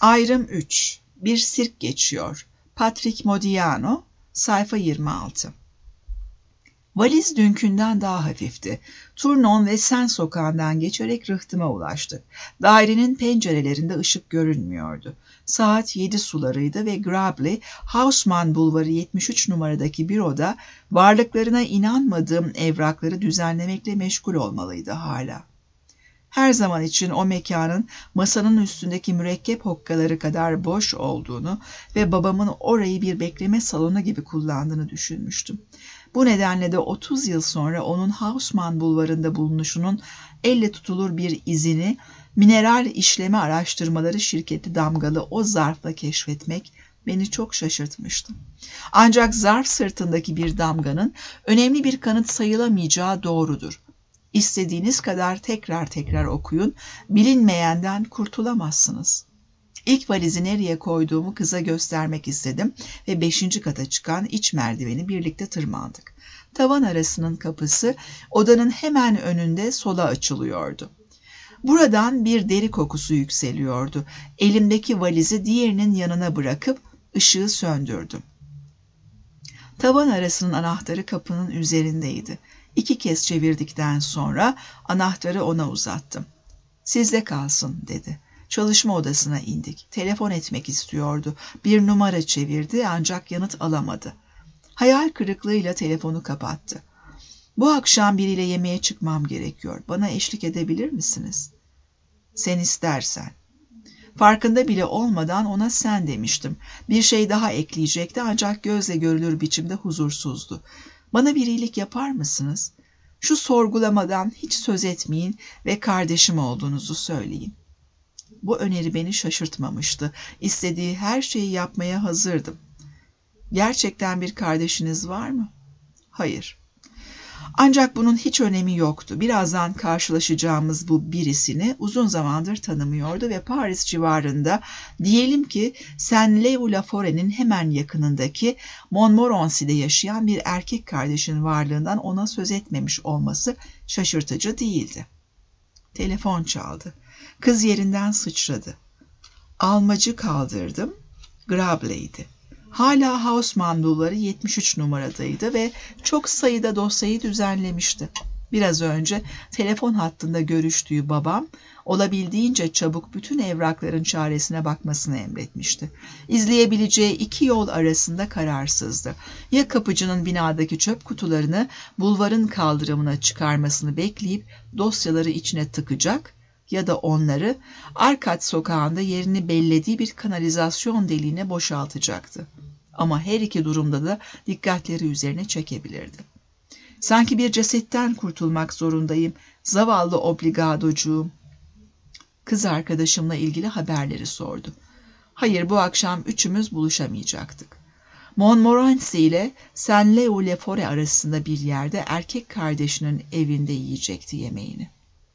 Ayrım 3. Bir sirk geçiyor. Patrick Modiano, sayfa 26. Valiz dünkünden daha hafifti. Tournon ve Sen sokağından geçerek rıhtıma ulaştık. Dairenin pencerelerinde ışık görünmüyordu. Saat 7 sularıydı ve Grabli, Haussmann Bulvarı 73 numaradaki büroda varlıklarına inanmadığım evrakları düzenlemekle meşgul olmalıydı hala. Her zaman için o mekanın masanın üstündeki mürekkep hokkaları kadar boş olduğunu ve babamın orayı bir bekleme salonu gibi kullandığını düşünmüştüm. Bu nedenle de 30 yıl sonra onun Haussmann Bulvarı'nda bulunuşunun elle tutulur bir izini mineral işleme araştırmaları şirketi damgalı o zarfla keşfetmek beni çok şaşırtmıştı. Ancak zarf sırtındaki bir damganın önemli bir kanıt sayılamayacağı doğrudur. İstediğiniz kadar tekrar okuyun, bilinmeyenden kurtulamazsınız. İlk valizi nereye koyduğumu kıza göstermek istedim ve 5. kata çıkan iç merdiveni birlikte tırmandık. Tavan arasının kapısı odanın hemen önünde sola açılıyordu. Buradan bir deri kokusu yükseliyordu. Elimdeki valizi diğerinin yanına bırakıp ışığı söndürdüm. Tavan arasının anahtarı kapının üzerindeydi. 2 kez çevirdikten sonra anahtarı ona uzattım. "Sizde kalsın," dedi. Çalışma odasına indik. Telefon etmek istiyordu. Bir numara çevirdi ancak yanıt alamadı. Hayal kırıklığıyla telefonu kapattı. "Bu akşam biriyle yemeğe çıkmam gerekiyor. Bana eşlik edebilir misiniz?" "Sen istersen." Farkında bile olmadan ona sen demiştim. Bir şey daha ekleyecekti ancak gözle görülür biçimde huzursuzdu. "Bana bir iyilik yapar mısınız? Şu sorgulamadan hiç söz etmeyin ve kardeşim olduğunuzu söyleyin." Bu öneri beni şaşırtmamıştı. İstediği her şeyi yapmaya hazırdım. "Gerçekten bir kardeşiniz var mı?" "Hayır." Ancak bunun hiç önemi yoktu. Birazdan karşılaşacağımız bu birisini uzun zamandır tanımıyordu ve Paris civarında, diyelim ki Saint-Leu-la-Foret'in hemen yakınındaki Montmorency'de yaşayan bir erkek kardeşin varlığından ona söz etmemiş olması şaşırtıcı değildi. Telefon çaldı. Kız yerinden sıçradı. Almacı kaldırdım. Grable'ydi. Hala Haussmann Bulvarı 73 numaradaydı ve çok sayıda dosyayı düzenlemişti. Biraz önce telefon hattında görüştüğü babam, olabildiğince çabuk bütün evrakların çaresine bakmasını emretmişti. İzleyebileceği 2 yol arasında kararsızdı. Ya kapıcının binadaki çöp kutularını bulvarın kaldırımına çıkarmasını bekleyip dosyaları içine tıkacak ya da onları Arkat sokağında yerini bellediği bir kanalizasyon deliğine boşaltacaktı. Ama her iki durumda da dikkatleri üzerine çekebilirdi. "Sanki bir cesetten kurtulmak zorundayım, zavallı obligadocuğum." Kız arkadaşımla ilgili haberleri sordu. "Hayır, bu akşam üçümüz buluşamayacaktık. Montmorency ile Saint-Leu-la-Foret arasında bir yerde erkek kardeşinin evinde yiyecekti yemeğini."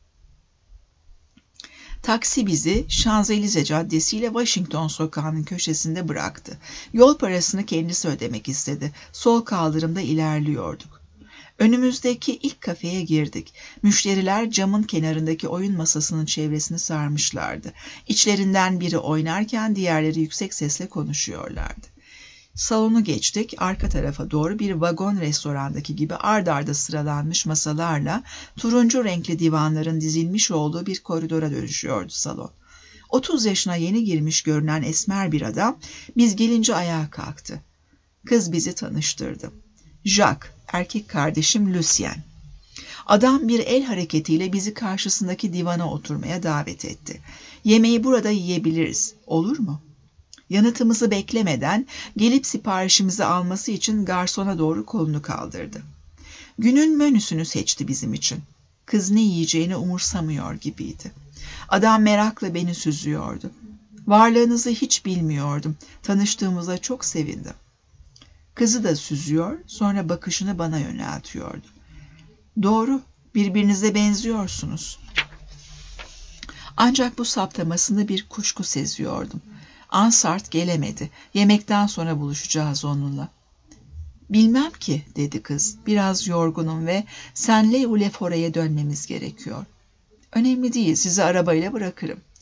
Taksi bizi Şanzelize Caddesi ile Washington Sokağı'nın köşesinde bıraktı. Yol parasını kendisi ödemek istedi. Sol kaldırımda ilerliyorduk. Önümüzdeki ilk kafeye girdik. Müşteriler camın kenarındaki oyun masasının çevresini sarmışlardı. İçlerinden biri oynarken diğerleri yüksek sesle konuşuyorlardı. Salonu geçtik, arka tarafa doğru bir vagon restorandaki gibi ard arda sıralanmış masalarla turuncu renkli divanların dizilmiş olduğu bir koridora dönüşüyordu salon. 30 yaşına yeni girmiş görünen esmer bir adam biz gelince ayağa kalktı. Kız bizi tanıştırdı. "Jacques, erkek kardeşim Lucien." Adam bir el hareketiyle bizi karşısındaki divana oturmaya davet etti. "Yemeği burada yiyebiliriz, olur mu?" Yanıtımızı beklemeden gelip siparişimizi alması için garsona doğru kolunu kaldırdı. Günün menüsünü seçti bizim için. Kız ne yiyeceğini umursamıyor gibiydi. Adam merakla beni süzüyordu. "Varlığınızı hiç bilmiyordum. Tanıştığımıza çok sevindim." Kızı da süzüyor, sonra bakışını bana yöneltiyordu. "Doğru, birbirinize benziyorsunuz." Ancak bu saptamasında bir kuşku seziyordum. Ansart gelemedi. Yemekten sonra buluşacağız onunla. "Bilmem ki," dedi kız. "Biraz yorgunum ve Saint-Leu-la-Foret'e dönmemiz gerekiyor." "Önemli değil, sizi arabayla bırakırım."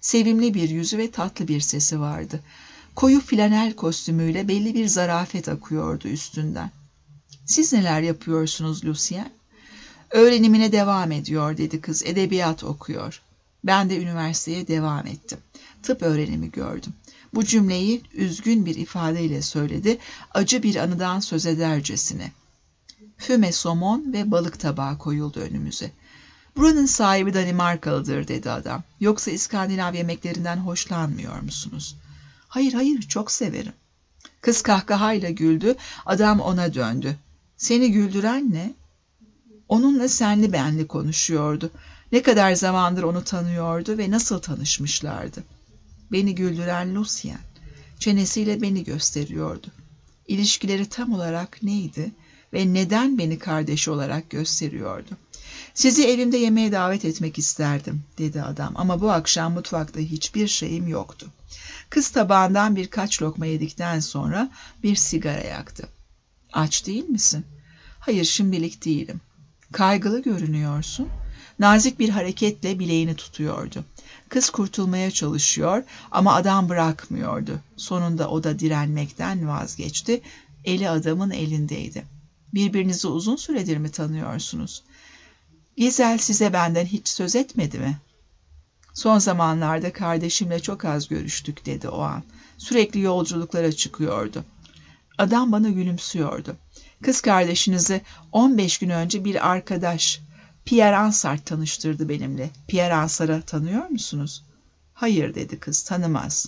Sevimli bir yüzü ve tatlı bir sesi vardı. Koyu flanel kostümüyle belli bir zarafet akıyordu üstünden. "Siz neler yapıyorsunuz Lucien?" "Öğrenimine devam ediyor," dedi kız. "Edebiyat okuyor." Ben de üniversiteye devam ettim. Tıp öğrenimi gördüm. Bu cümleyi üzgün bir ifadeyle söyledi, acı bir anıdan söz edercesine. Füme somon ve balık tabağı koyuldu önümüze. "Buranın sahibi Danimarkalıdır," dedi adam. "Yoksa İskandinav yemeklerinden hoşlanmıyor musunuz?" "Hayır, hayır, çok severim." Kız kahkahayla güldü, adam ona döndü. "Seni güldüren ne?" Onunla senli benli konuşuyordu. Ne kadar zamandır onu tanıyordu ve nasıl tanışmışlardı. "Beni güldüren Lucien." Çenesiyle beni gösteriyordu. İlişkileri tam olarak neydi ve neden beni kardeşi olarak gösteriyordu? "Sizi evimde yemeğe davet etmek isterdim," dedi adam, "ama bu akşam mutfakta hiçbir şeyim yoktu." Kız tabağından birkaç lokma yedikten sonra bir sigara yaktı. "Aç değil misin?" "Hayır, şimdilik değilim." "Kaygılı görünüyorsun." Nazik bir hareketle bileğini tutuyordu. Kız kurtulmaya çalışıyor ama adam bırakmıyordu. Sonunda o da direnmekten vazgeçti. Eli adamın elindeydi. "Birbirinizi uzun süredir mi tanıyorsunuz?" "Gizel size benden hiç söz etmedi mi?" "Son zamanlarda kardeşimle çok az görüştük," dedi o an. "Sürekli yolculuklara çıkıyordu." Adam bana gülümsüyordu. "Kız kardeşinizi 15 gün önce bir arkadaş, Pierre Ansart tanıştırdı benimle. Pierre Ansart'ı tanıyor musunuz?" "Hayır," dedi kız, "tanımaz."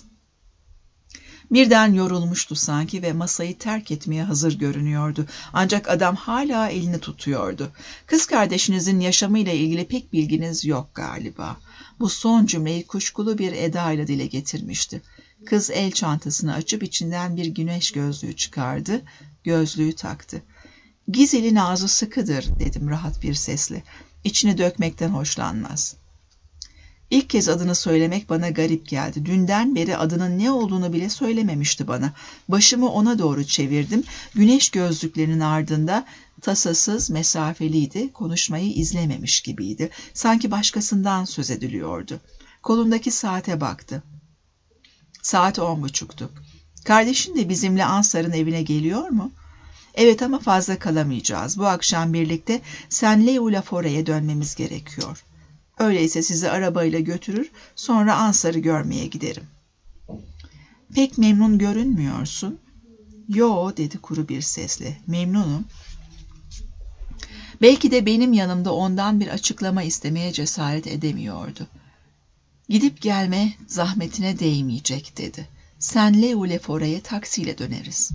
Birden yorulmuştu sanki ve masayı terk etmeye hazır görünüyordu. Ancak adam hala elini tutuyordu. "Kız kardeşinizin yaşamıyla ilgili pek bilginiz yok galiba." Bu son cümleyi kuşkulu bir edayla dile getirmişti. Kız el çantasını açıp içinden bir güneş gözlüğü çıkardı. Gözlüğü taktı. "Gizel'in ağzı sıkıdır," dedim rahat bir sesle. "İçini dökmekten hoşlanmaz." İlk kez adını söylemek bana garip geldi. Dünden beri adının ne olduğunu bile söylememişti bana. Başımı ona doğru çevirdim. Güneş gözlüklerinin ardında tasasız, mesafeliydi. Konuşmayı izlememiş gibiydi. Sanki başkasından söz ediliyordu. Kolundaki saate baktı. Saat 10.30'tu. "Kardeşin de bizimle Ansar'ın evine geliyor mu?" "Evet ama fazla kalamayacağız. Bu akşam birlikte Saint-Leu-la-Forêt'e dönmemiz gerekiyor." "Öyleyse sizi arabayla götürür, sonra Ansar'ı görmeye giderim." "Pek memnun görünmüyorsun." "Yo," dedi kuru bir sesle, "memnunum." Belki de benim yanımda ondan bir açıklama istemeye cesaret edemiyordu. "Gidip gelme zahmetine değmeyecek," dedi. "Saint-Leu-la-Forêt'e taksiyle döneriz."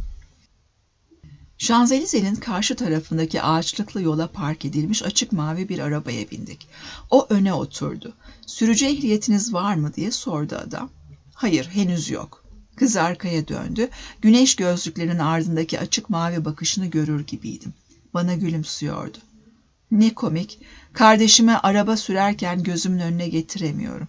Şanzelize'nin karşı tarafındaki ağaçlıklı yola park edilmiş açık mavi bir arabaya bindik. O öne oturdu. "Sürücü ehliyetiniz var mı?" diye sordu adam. "Hayır, henüz yok." Kız arkaya döndü. Güneş gözlüklerinin ardındaki açık mavi bakışını görür gibiydim. Bana gülümsüyordu. "Ne komik. Kardeşime araba sürerken gözümün önüne getiremiyorum."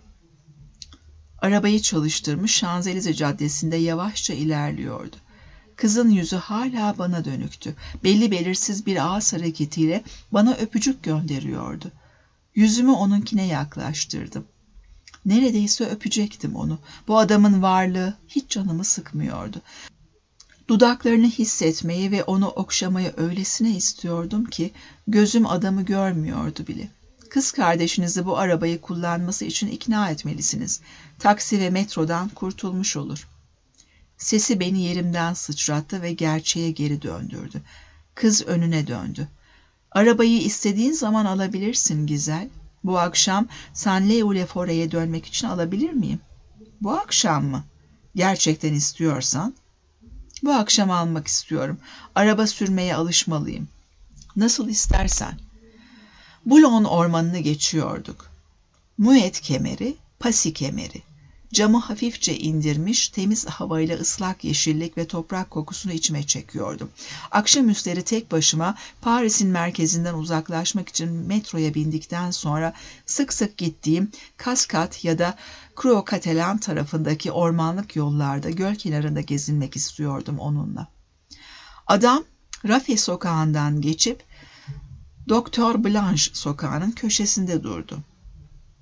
Arabayı çalıştırmış Şanzelize Caddesi'nde yavaşça ilerliyordu. Kızın yüzü hala bana dönüktü. Belli belirsiz bir ağız hareketiyle bana öpücük gönderiyordu. Yüzümü onunkine yaklaştırdım. Neredeyse öpecektim onu. Bu adamın varlığı hiç canımı sıkmıyordu. Dudaklarını hissetmeyi ve onu okşamayı öylesine istiyordum ki gözüm adamı görmüyordu bile. "Kız kardeşinizi bu arabayı kullanması için ikna etmelisiniz. Taksi ve metrodan kurtulmuş olur." Sesi beni yerimden sıçrattı ve gerçeğe geri döndürdü. Kız önüne döndü. "Arabayı istediğin zaman alabilirsin Gizel. Bu akşam Saint-Leu-la-Forêt'e dönmek için alabilir miyim?" "Bu akşam mı? Gerçekten istiyorsan." "Bu akşam almak istiyorum. Araba sürmeye alışmalıyım." "Nasıl istersen." Boulogne ormanını geçiyorduk. Muet kemeri, Passy kemeri. Camı hafifçe indirmiş, temiz havayla ıslak yeşillik ve toprak kokusunu içime çekiyordum. Akşamüstleri tek başıma Paris'in merkezinden uzaklaşmak için metroya bindikten sonra sık sık gittiğim Cascade ya da Croix-Catalan tarafındaki ormanlık yollarda göl kenarında gezinmek istiyordum onunla. Adam Rafe sokağından geçip Doktor Blanche sokağının köşesinde durdu.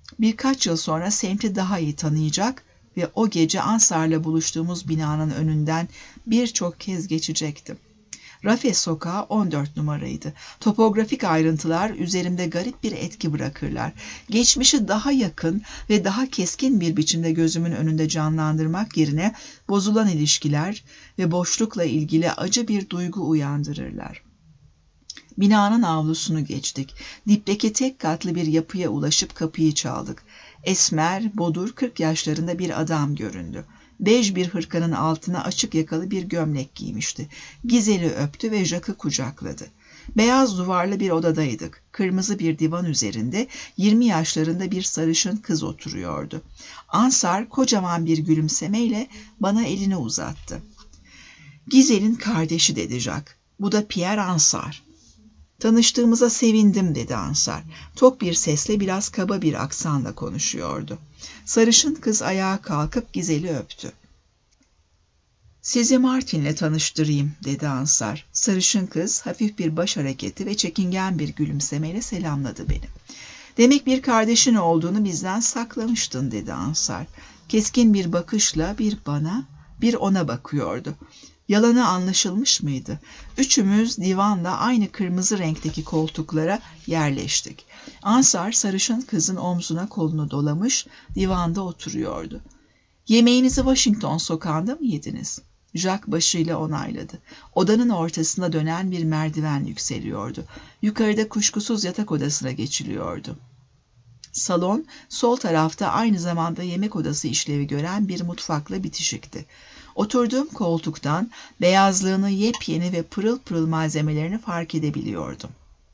Birkaç yıl sonra semti daha iyi tanıyacak ve o gece Ansar'la buluştuğumuz binanın önünden birçok kez geçecektim. Rafe Sokağı 14 numaraydı. Topografik ayrıntılar üzerimde garip bir etki bırakırlar. Geçmişi daha yakın ve daha keskin bir biçimde gözümün önünde canlandırmak yerine bozulan ilişkiler ve boşlukla ilgili acı bir duygu uyandırırlar. Binanın avlusunu geçtik. Dipteki tek katlı bir yapıya ulaşıp kapıyı çaldık. Esmer, bodur, 40 yaşlarında bir adam göründü. Bej bir hırkanın altına açık yakalı bir gömlek giymişti. Gizel'i öptü ve Jack'ı kucakladı. Beyaz duvarlı bir odadaydık. Kırmızı bir divan üzerinde 20 yaşlarında bir sarışın kız oturuyordu. Ansar kocaman bir gülümsemeyle bana elini uzattı. "Gizel'in kardeşi," dedi Jack. "Bu da Pierre Ansar." "Tanıştığımıza sevindim," dedi Ansar. Tok bir sesle biraz kaba bir aksanla konuşuyordu. Sarışın kız ayağa kalkıp Gizel'i öptü. "Sizi Martin'le tanıştırayım," dedi Ansar. Sarışın kız hafif bir baş hareketi ve çekingen bir gülümsemeyle selamladı beni. "Demek bir kardeşin olduğunu bizden saklamıştın," dedi Ansar. Keskin bir bakışla bir bana, bir ona bakıyordu. Yalanı anlaşılmış mıydı? Üçümüz divanla aynı kırmızı renkteki koltuklara yerleştik. Ansar sarışın kızın omzuna kolunu dolamış, divanda oturuyordu. "Yemeğinizi Washington sokağında mı yediniz?" Jack başıyla onayladı. Odanın ortasında dönen bir merdiven yükseliyordu. Yukarıda kuşkusuz yatak odasına geçiliyordu. Salon, sol tarafta aynı zamanda yemek odası işlevi gören bir mutfakla bitişikti. Oturduğum koltuktan beyazlığını, yepyeni ve pırıl pırıl malzemelerini fark edebiliyordum.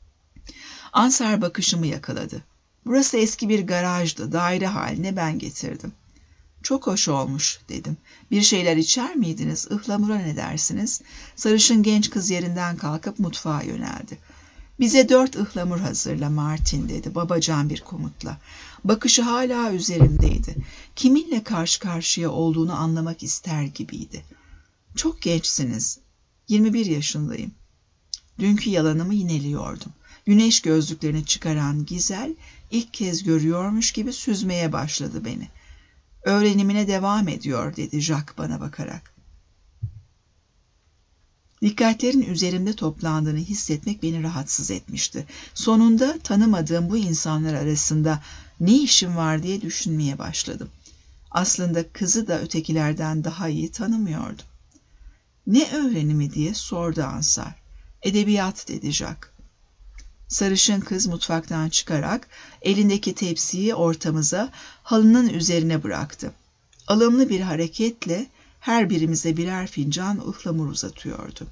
Ansar bakışımı yakaladı. "Burası eski bir garajdı, daire haline ben getirdim." "Çok hoş olmuş," dedim. "Bir şeyler içer miydiniz? Ihlamura ne dersiniz?" Sarışın genç kız yerinden kalkıp mutfağa yöneldi. "Bize 4 ıhlamur hazırla Martin," dedi babacan bir komutla. Bakışı hala üzerimdeydi. Kiminle karşı karşıya olduğunu anlamak ister gibiydi. "Çok gençsiniz." 21 yaşındayım. Dünkü yalanımı yineliyordum. Güneş gözlüklerini çıkaran Gizel ilk kez görüyormuş gibi süzmeye başladı beni. "Öğrenimine devam ediyor," dedi Jack bana bakarak. Dikkatlerin üzerimde toplandığını hissetmek beni rahatsız etmişti. Sonunda tanımadığım bu insanlar arasında ne işim var diye düşünmeye başladım. Aslında kızı da ötekilerden daha iyi tanımıyordum. "Ne öğrenimi?" diye sordu Ansar. "Edebiyat," dedi Jack. Sarışın kız mutfaktan çıkarak elindeki tepsiyi ortamıza, halının üzerine bıraktı. Alımlı bir hareketle her birimize birer fincan ıhlamur uzatıyordu.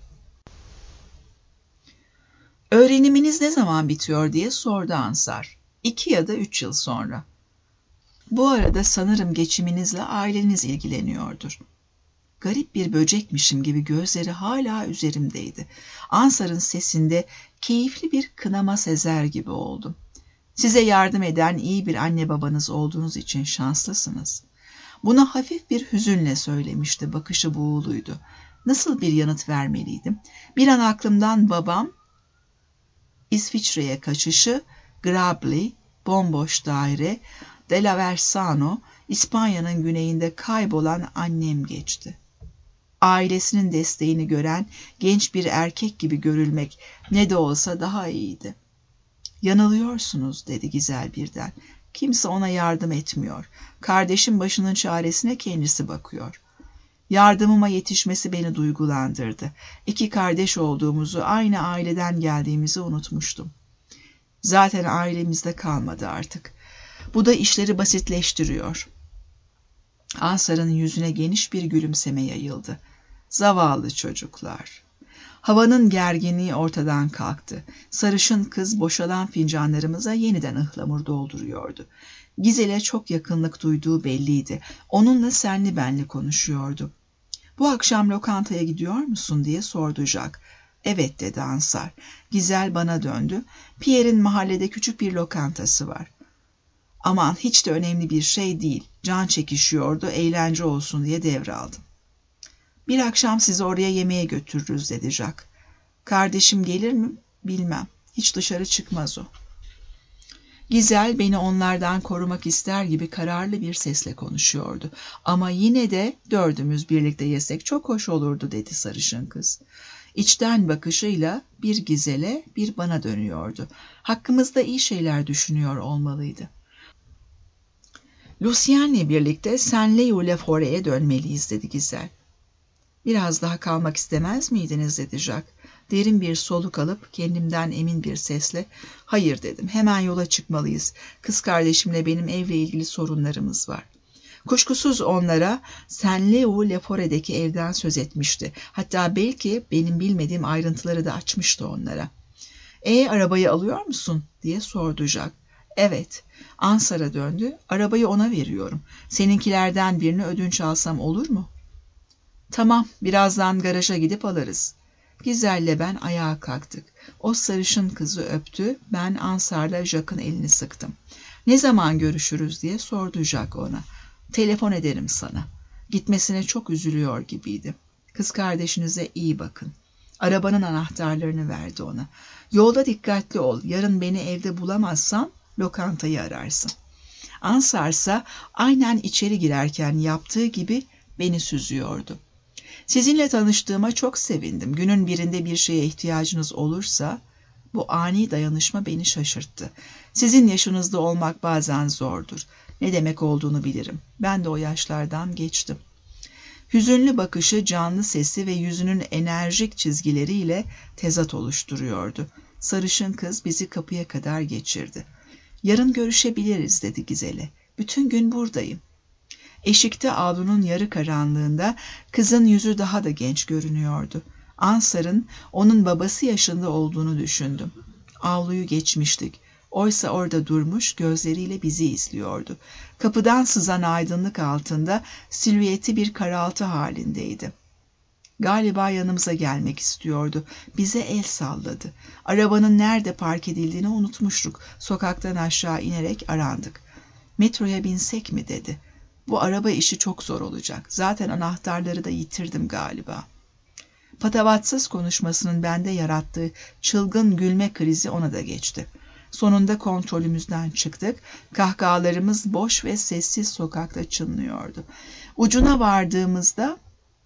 "Öğreniminiz ne zaman bitiyor?" diye sordu Ansar. 2 ya da 3 yıl sonra." Bu arada sanırım geçiminizle aileniz ilgileniyordur." Garip bir böcekmişim gibi gözleri hala üzerimdeydi. Ansar'ın sesinde keyifli bir kınama sezer gibi oldum. "Size yardım eden iyi bir anne babanız olduğunuz için şanslısınız." Bunu hafif bir hüzünle söylemişti, bakışı buğuluydu. Nasıl bir yanıt vermeliydim? Bir an aklımdan babam, İsviçre'ye kaçışı, Grabli, bomboş daire, Delaversano, İspanya'nın güneyinde kaybolan annem geçti. Ailesinin desteğini gören genç bir erkek gibi görülmek ne de olsa daha iyiydi. "Yanılıyorsunuz," dedi Gizel birden. "Kimse ona yardım etmiyor. Kardeşim başının çaresine kendisi bakıyor." Yardımıma yetişmesi beni duygulandırdı. 2 kardeş olduğumuzu, aynı aileden geldiğimizi unutmuştum. Zaten ailemizde kalmadı artık. Bu da işleri basitleştiriyor. Ansar'ın yüzüne geniş bir gülümseme yayıldı. Zavallı çocuklar. Havanın gerginliği ortadan kalktı. Sarışın kız boşalan fincanlarımıza yeniden ıhlamur dolduruyordu. Gizel'e çok yakınlık duyduğu belliydi. Onunla senli benli konuşuyordu. "Bu akşam lokantaya gidiyor musun?" diye sordu Jack. "Evet," dedi Ansar. Gizel bana döndü. "Pierre'in mahallede küçük bir lokantası var." "Aman hiç de önemli bir şey değil. Can çekişiyordu, eğlence olsun diye devraldım." "Bir akşam sizi oraya yemeğe götürürüz," dedi Jack. "Kardeşim gelir mi? Bilmem. Hiç dışarı çıkmaz o." Gizel beni onlardan korumak ister gibi kararlı bir sesle konuşuyordu. Ama yine de dördümüz birlikte yesek çok hoş olurdu dedi sarışın kız. İçten bakışıyla bir Gizel'e bir bana dönüyordu. Hakkımızda iyi şeyler düşünüyor olmalıydı. Lucien'le birlikte Saint-Leu-le-Forêt'e dönmeliyiz dedi Gizel. Biraz daha kalmak istemez miydiniz dedi Jacques. Derin bir soluk alıp kendimden emin bir sesle hayır dedim. Hemen yola çıkmalıyız. Kız kardeşimle benim evle ilgili sorunlarımız var. Kuşkusuz onlara Saint-Leu-le-Forêt'deki evden söz etmişti. Hatta belki benim bilmediğim ayrıntıları da açmıştı onlara. Arabayı alıyor musun diye sordu Jacques. Evet. Ansar'a döndü. Arabayı ona veriyorum. Seninkilerden birini ödünç alsam olur mu? Tamam, birazdan garaja gidip alırız. Gizel'le ben ayağa kalktık. O sarışın kızı öptü, ben Ansar'la Jacques'ın elini sıktım. Ne zaman görüşürüz diye sordu Jacques ona. Telefon ederim sana. Gitmesine çok üzülüyor gibiydi. Kız kardeşinize iyi bakın. Arabanın anahtarlarını verdi ona. Yolda dikkatli ol, yarın beni evde bulamazsan lokantayı ararsın. Ansar ise aynen içeri girerken yaptığı gibi beni süzüyordu. Sizinle tanıştığıma çok sevindim. Günün birinde bir şeye ihtiyacınız olursa, bu ani dayanışma beni şaşırttı. Sizin yaşınızda olmak bazen zordur. Ne demek olduğunu bilirim. Ben de o yaşlardan geçtim. Hüzünlü bakışı, canlı sesi ve yüzünün enerjik çizgileriyle tezat oluşturuyordu. Sarışın kız bizi kapıya kadar geçirdi. Yarın görüşebiliriz dedi Gizel'e. Bütün gün buradayım. Eşikte avlunun yarı karanlığında kızın yüzü daha da genç görünüyordu. Ansar'ın onun babası yaşında olduğunu düşündüm. Avluyu geçmiştik. Oysa orada durmuş gözleriyle bizi izliyordu. Kapıdan sızan aydınlık altında silüeti bir karaltı halindeydi. Galiba yanımıza gelmek istiyordu. Bize el salladı. Arabanın nerede park edildiğini unutmuştuk. Sokaktan aşağı inerek arandık. Metroya binsek mi dedi. Bu araba işi çok zor olacak. Zaten anahtarları da yitirdim galiba. Patavatsız konuşmasının bende yarattığı çılgın gülme krizi ona da geçti. Sonunda kontrolümüzden çıktık. Kahkahalarımız boş ve sessiz sokakta çınlıyordu. Ucuna vardığımızda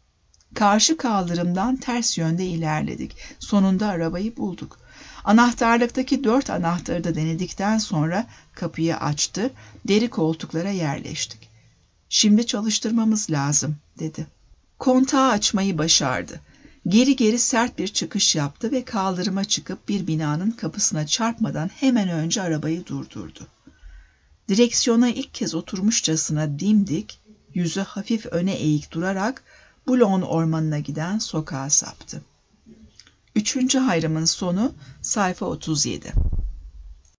karşı kaldırımdan ters yönde ilerledik. Sonunda arabayı bulduk. Anahtarlıktaki 4 anahtarı da denedikten sonra kapıyı açtı. Deri koltuklara yerleştik. Şimdi çalıştırmamız lazım dedi. Kontağı açmayı başardı. Geri geri sert bir çıkış yaptı ve kaldırıma çıkıp bir binanın kapısına çarpmadan hemen önce arabayı durdurdu. Direksiyona ilk kez oturmuşçasına dimdik, yüzü hafif öne eğik durarak Boulogne ormanına giden sokağa saptı. 3. hayrımın sonu sayfa 37.